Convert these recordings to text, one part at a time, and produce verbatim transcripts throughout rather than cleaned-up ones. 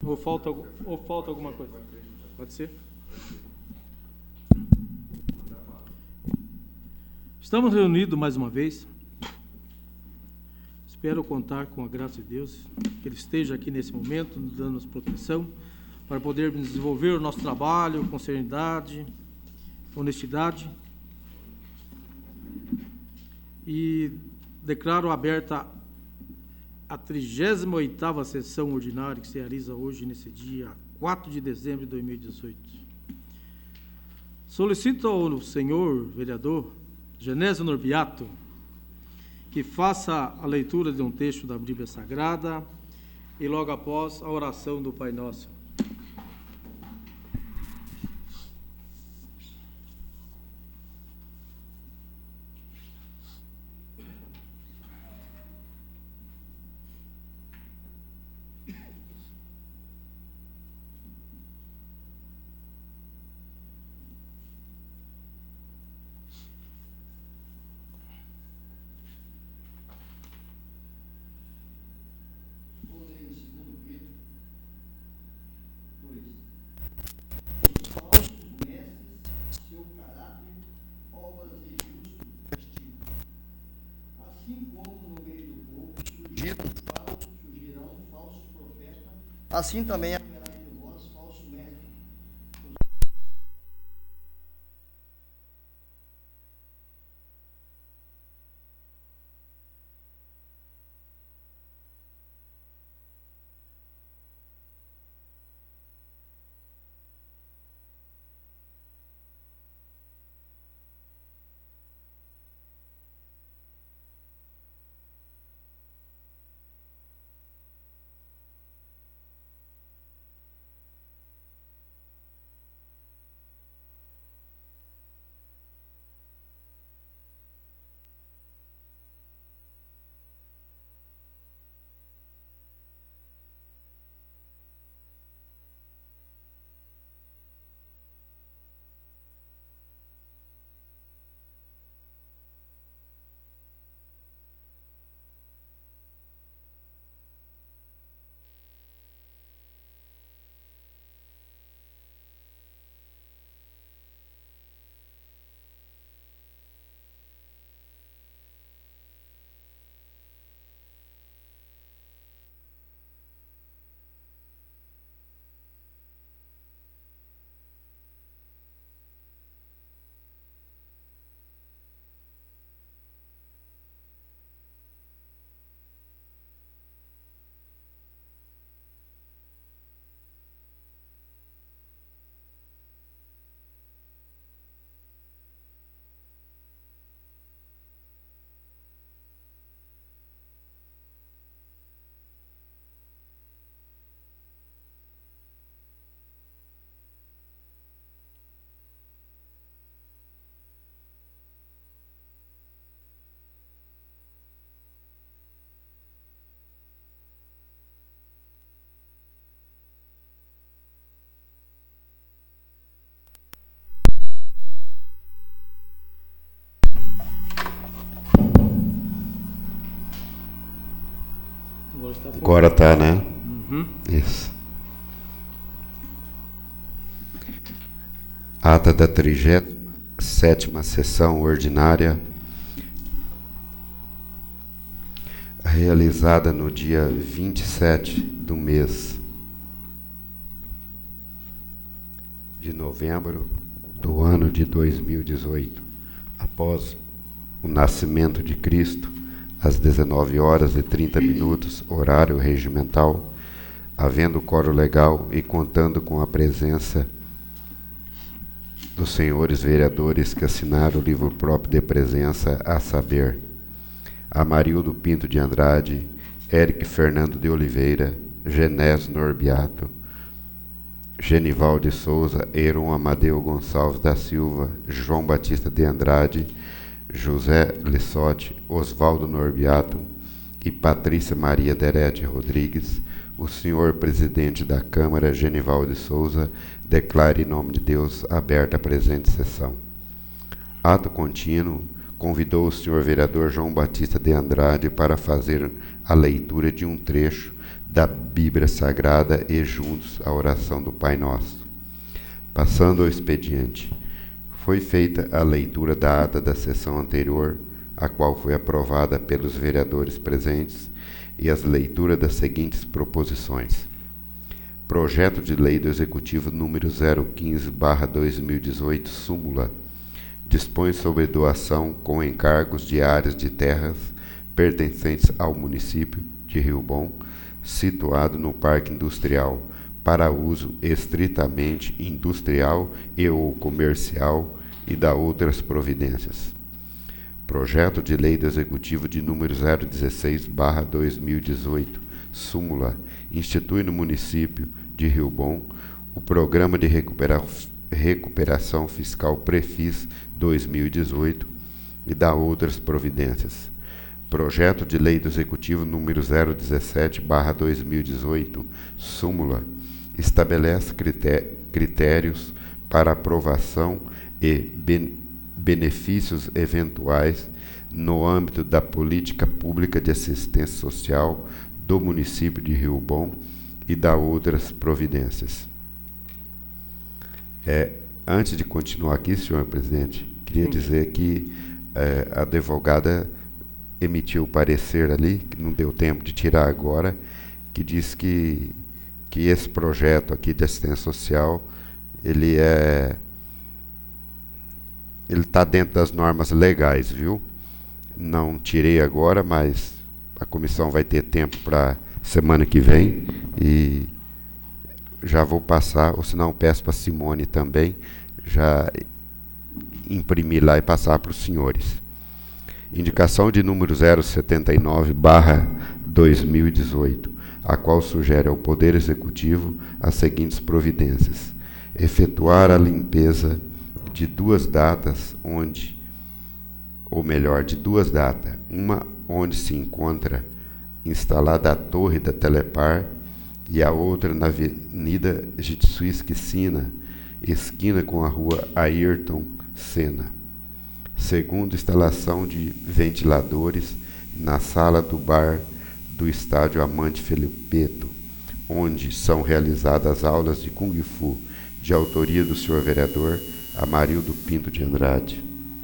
Ou falta, ou falta alguma coisa? Pode ser? Estamos reunidos mais uma vez. Espero contar com a graça de Deus, que Ele esteja aqui nesse momento, nos dando proteção, para podermos desenvolver o nosso trabalho com serenidade, honestidade. E declaro aberta a trigésima oitava sessão ordinária que se realiza hoje, nesse dia quatro de dezembro de dois mil e dezoito. Solicito ao senhor vereador Genésio Norbiato que faça a leitura de um texto da Bíblia Sagrada e logo após a oração do Pai Nosso. Assim também haverá entre vós falso mestre. Agora tá, né? Uhum. Isso. Ata da trigésima sétima sessão ordinária, realizada no dia vinte e sete do mês de novembro do ano de dois mil e dezoito, após o nascimento de Cristo, às dezenove horas e trinta minutos, horário regimental, havendo quórum legal e contando com a presença dos senhores vereadores que assinaram o livro próprio de presença, a saber, Amarildo Pinto de Andrade, Éric Fernando de Oliveira, Genésio Norbiato, Genival de Souza, Heron Amadeu Gonçalves da Silva, João Batista de Andrade, José Lissotti, Osvaldo Norbiato e Patrícia Maria Derete Rodrigues, o senhor presidente da Câmara, Genival de Souza, declara em nome de Deus aberta a presente sessão. Ato contínuo, convidou o senhor vereador João Batista de Andrade para fazer a leitura de um trecho da Bíblia Sagrada e juntos a oração do Pai Nosso. Passando ao expediente, foi feita a leitura da ata da sessão anterior, a qual foi aprovada pelos vereadores presentes, e as leituras das seguintes proposições. Projeto de Lei do Executivo número zero quinze barra dois mil e dezoito, súmula, dispõe sobre doação com encargos de áreas de terras pertencentes ao município de Rio Bom, situado no Parque Industrial, para uso estritamente industrial e ou comercial, e da outras providências. Projeto de Lei do Executivo de número zero dezesseis barra dois mil e dezoito, súmula, institui no município de Rio Bom o Programa de Recupera- Recuperação Fiscal Prefis dois mil e dezoito e da outras providências. Projeto de Lei do Executivo número zero dezessete barra dois mil e dezoito, súmula, estabelece crité- critérios para aprovação e ben- benefícios eventuais no âmbito da política pública de assistência social do município de Rio Bom e da outras providências. É, antes de continuar aqui, senhor presidente, queria Sim. dizer que é, a advogada emitiu o parecer ali, que não deu tempo de tirar agora, que diz que, que esse projeto aqui de assistência social, ele é ele está dentro das normas legais, viu? Não tirei agora, mas a comissão vai ter tempo para semana que vem e já vou passar, ou se não peço para a Simone também, já imprimir lá e passar para os senhores. Indicação de número zero setenta e nove barra dois mil e dezoito, a qual sugere ao Poder Executivo as seguintes providências. Efetuar a limpeza de duas datas onde, ou melhor, de duas datas, uma onde se encontra instalada a torre da Telepar e a outra na Avenida Jitsuísque Sina, esquina com a rua Ayrton Senna. Segundo, instalação de ventiladores na sala do bar do estádio Amante Felipeto, onde são realizadas aulas de Kung Fu, de autoria do senhor vereador Amarildo Pinto de Andrade.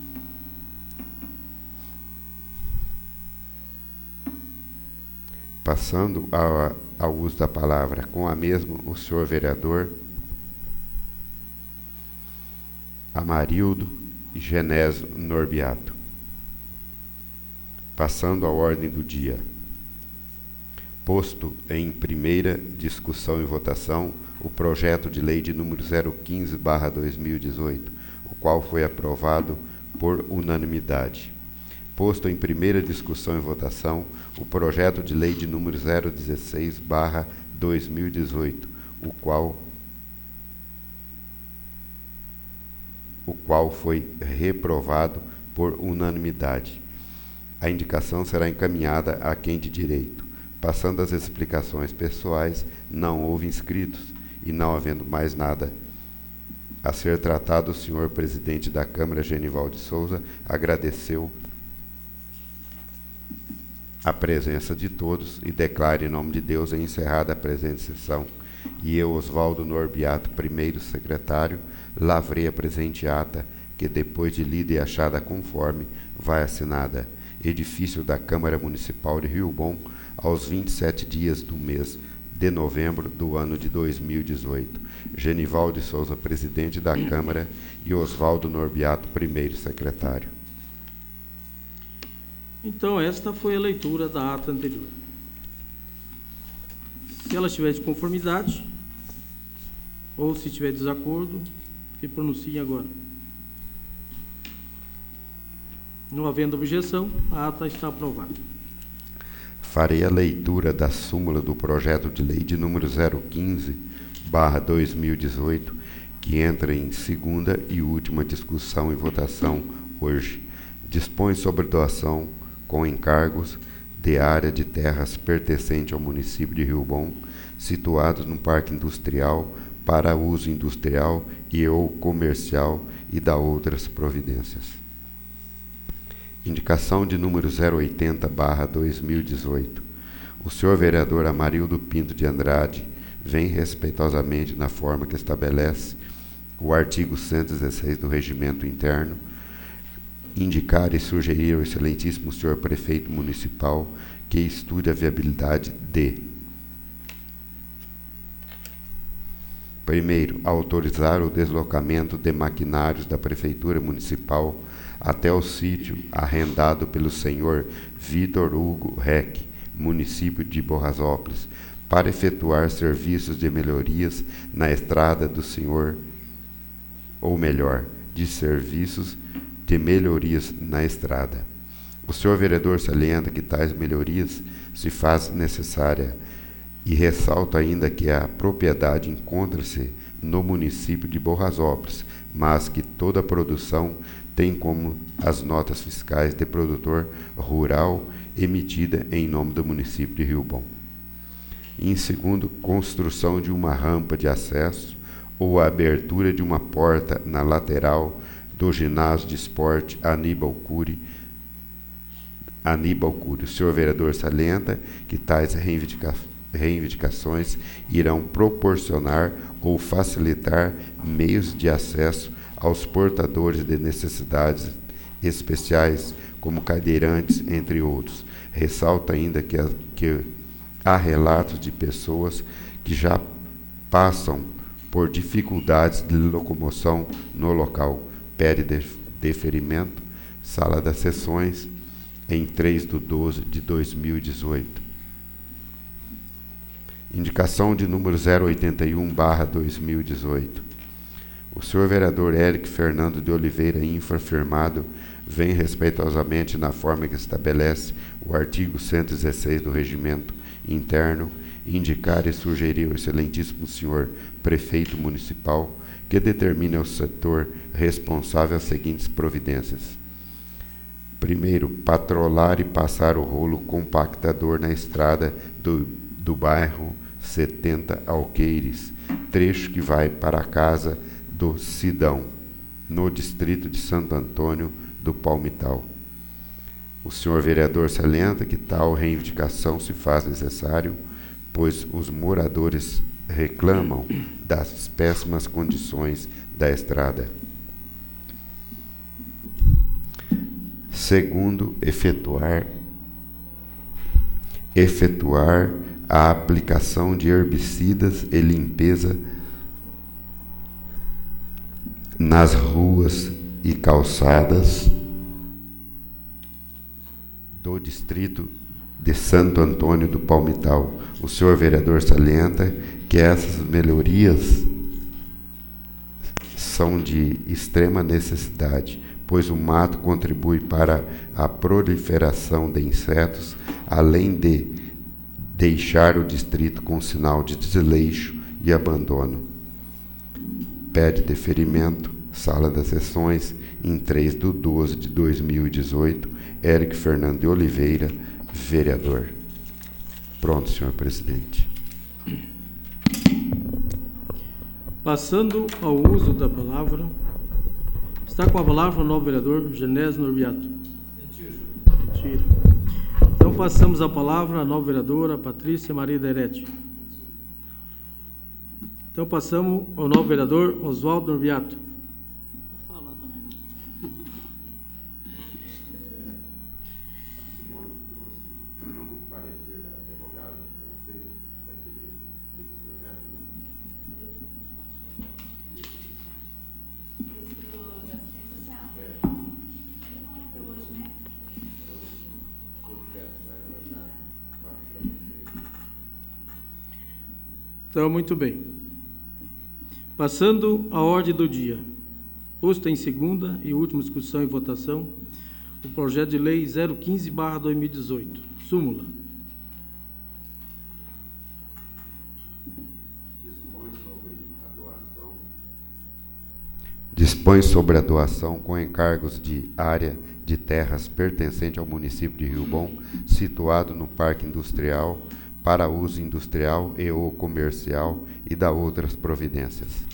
Passando ao, ao uso da palavra com a mesma, o senhor vereador Amarildo Genésio Norbiato. Passando à ordem do dia. Posto em primeira discussão e votação o projeto de lei de número zero quinze barra dois mil e dezoito, o qual foi aprovado por unanimidade. Posto em primeira discussão e votação o projeto de lei de número zero dezesseis barra dois mil e dezoito, o qual o qual foi reprovado por unanimidade. A indicação será encaminhada a quem de direito. Passando as explicações pessoais, não houve inscritos e não havendo mais nada a ser tratado, o senhor presidente da Câmara, Genival de Souza, agradeceu a presença de todos e declara em nome de Deus encerrada a presente sessão. E eu, Oswaldo Norbiato, primeiro secretário, lavrei a presente ata, que depois de lida e achada conforme, vai assinada. Edifício da Câmara Municipal de Rio Bom, aos vinte e sete dias do mês de novembro do ano de dois mil e dezoito. Genival de Souza, presidente da Câmara, e Oswaldo Norbiato, primeiro secretário. Então, esta foi a leitura da ata anterior. Se ela estiver de conformidade, ou se tiver desacordo, se pronuncie agora. Não havendo objeção, a ata está aprovada. Farei a leitura da súmula do projeto de lei de número zero quinze barra dois mil e dezoito, que entra em segunda e última discussão e votação hoje. Dispõe sobre doação com encargos de área de terras pertencente ao município de Rio Bom, situados no Parque Industrial, para uso industrial e ou comercial, e da outras providências. Indicação de número zero oitenta barra dois mil e dezoito. O senhor vereador Amarildo Pinto de Andrade vem respeitosamente na forma que estabelece o artigo cento e dezesseis do Regimento Interno indicar e sugerir ao excelentíssimo senhor prefeito municipal que estude a viabilidade de: primeiro, autorizar o deslocamento de maquinários da Prefeitura Municipal até o sítio arrendado pelo senhor Vitor Hugo Reck, município de Borrasópolis, para efetuar serviços de melhorias na estrada do senhor, ou melhor, de serviços de melhorias na estrada. O senhor vereador salienta que tais melhorias se faz necessária e ressalta ainda que a propriedade encontra-se no município de Borrasópolis, mas que toda a produção tem como as notas fiscais de produtor rural emitida em nome do município de Rio Bom. Em segundo, construção de uma rampa de acesso ou a abertura de uma porta na lateral do ginásio de esporte Aníbal Cury. Aníbal Cury. O senhor vereador salienta que tais reivindicações reivindicações irão proporcionar ou facilitar meios de acesso aos portadores de necessidades especiais, como cadeirantes, entre outros. Ressalta ainda que, a, que há relatos de pessoas que já passam por dificuldades de locomoção no local. Pede de, deferimento, sala das sessões, em três de doze de dois mil e dezoito. Indicação de número zero oitenta e um barra dois mil e dezoito. O senhor vereador Érico Fernando de Oliveira infrafirmado vem respeitosamente na forma que estabelece o artigo cento e dezesseis do Regimento Interno indicar e sugerir ao excelentíssimo senhor prefeito municipal que determine ao setor responsável as seguintes providências: primeiro, patrolar e passar o rolo compactador na estrada do, do bairro setenta Alqueires, trecho que vai para a casa do Sidão, no distrito de Santo Antônio do Palmital. O senhor vereador salienta que tal reivindicação se faz necessário, pois os moradores reclamam das péssimas condições da estrada. Segundo, efetuar efetuar a aplicação de herbicidas e limpeza nas ruas e calçadas do distrito de Santo Antônio do Palmital. O senhor vereador salienta que essas melhorias são de extrema necessidade, pois o mato contribui para a proliferação de insetos, além de deixar o distrito com sinal de desleixo e abandono. Pede deferimento, sala das sessões, em três de doze de dois mil e dezoito, Érico Fernando de Oliveira, vereador. Pronto, senhor presidente. Passando ao uso da palavra, está com a palavra o novo vereador Genésio Norbiato. Retiro. Então passamos a palavra à nova vereadora Patrícia Maria Derete. Então passamos ao novo vereador Oswaldo Norbiato. Vou falar também. Então, muito bem. Passando à ordem do dia. Posto em segunda e última discussão e votação, o projeto de lei zero quinze barra dois mil e dezoito. Súmula. Dispõe sobre a doação com encargos de área de terras pertencente ao município de Rio Bom, situado no Parque Industrial, para uso industrial e ou comercial, e da outras providências.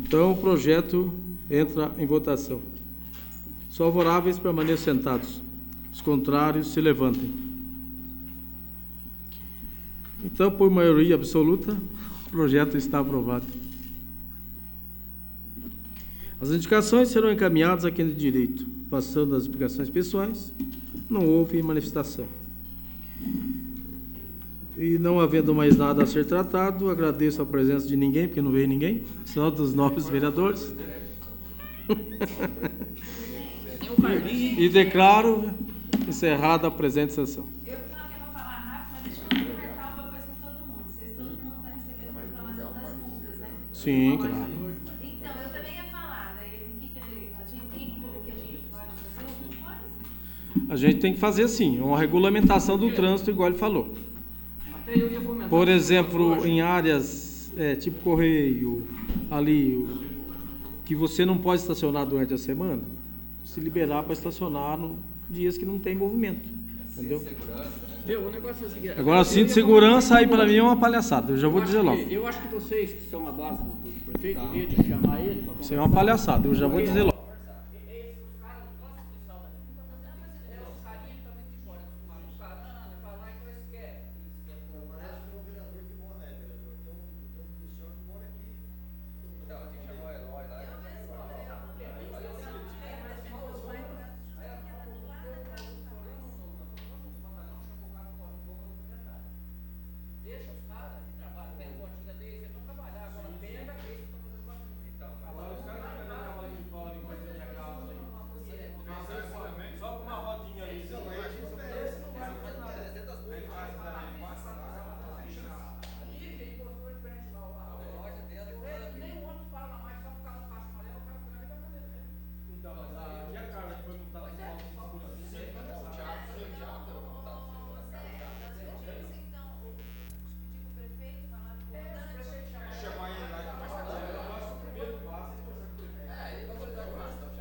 Então, o projeto entra em votação. Os favoráveis permaneçam sentados. Os contrários se levantem. Então, por maioria absoluta, o projeto está aprovado. As indicações serão encaminhadas a quem de direito. Passando as explicações pessoais, não houve manifestação. E não havendo mais nada a ser tratado, agradeço a presença de ninguém, porque não veio ninguém, só dos novos vereadores. E declaro encerrada a presente sessão. Eu que não quero falar rápido, mas deixa eu comentar uma coisa com todo mundo. Vocês, todo mundo está recebendo a reclamação das multas, né? Sim, claro. Então, eu também ia falar, daí, o que, que a gente, a gente tem o que a gente pode fazer, alguma coisa? A gente tem que fazer, sim, uma regulamentação do trânsito, igual ele falou. Por exemplo, em áreas é, tipo Correio, ali, o, que você não pode estacionar durante a semana, se liberar para estacionar no dias que não tem movimento, entendeu? Meu, o negócio é o seguinte, Agora, cinto de segurança aí para mim é uma palhaçada, eu já vou eu dizer acho logo. que- Eu acho que vocês que são a base do, do prefeito, devia de chamar ele para Isso é uma palhaçada, eu já vou dizer logo.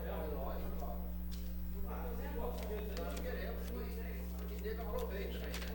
Aproveita.